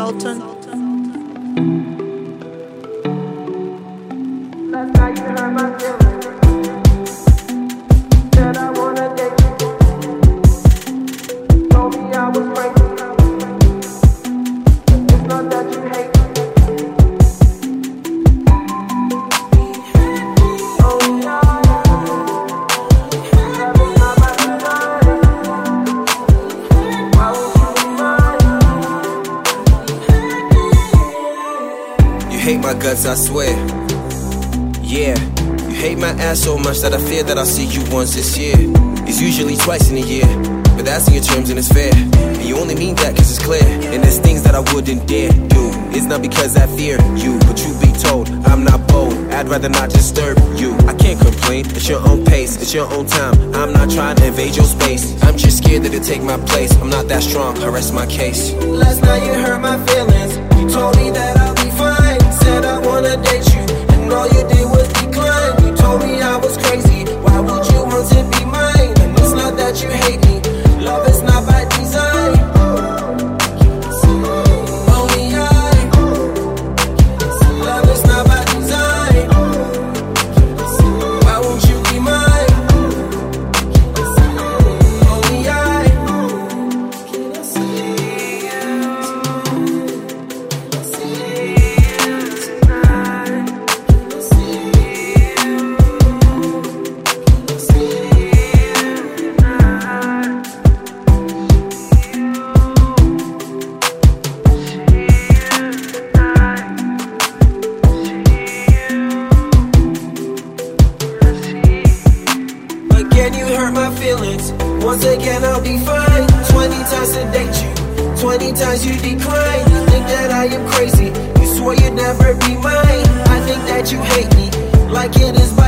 Sultan. Last night you hurt my feelings. Said I wanna date you. Told me I was crazy. It's not that you hate me. Oh yeah. Love is not my desire. Why would you be mine? You hate my guts, I swear. Yeah, you hate my ass so much that I fear that I'll see you once this year. It's usually twice in a year, but that's in your terms and it's fair. And you only mean that cause it's clear. And there's things that I wouldn't dare do. It's not because I fear you, but truth be told, I'm not bold. I'd rather not disturb you. I can't complain, it's your own pace, it's your own time. I'm not trying to invade your space. I'm just scared that it'll take my place. I'm not that strong, I rest my case. Last night you hurt my feelings. You told me that I'll be fine. Said I wanna date you, and all you did was decline. You told me I was crazy. Why would you want to be mine? And it's not that you hate me. Love is not by design. Only I. Love is not by design. Why won't you be mine? Only I. Again, you hurt my feelings. Once again, I'll be fine. 20 times to date you, 20 times you decline. You think that I am crazy. You swore you'd never be mine. I think that you hate me, like it is my